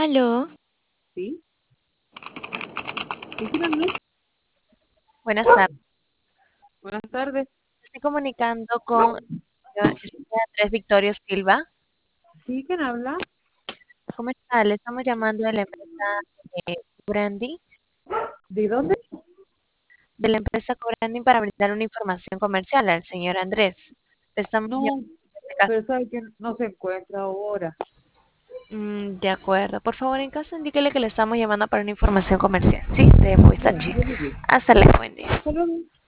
Aló, ¿Sí? ¿Con quién hablo? buenas tardes. Buenas tardes. Estoy comunicando con el señor Andrés Victorio Silva. ¿Sí? ¿Quién habla? ¿Cómo está? Le estamos llamando Cobranding, ¿De dónde? de la empresa Cobranding para brindar una información comercial al señor Andrés. Le estamos llamando No, en este caso. pero sabe que no se encuentra ahora. De acuerdo. Por favor, en caso, indíquele que le estamos llamando para una información comercial. Sí, de Movistar Ya, Chip. yo le digo. Hasta luego, buen día. Hasta luego.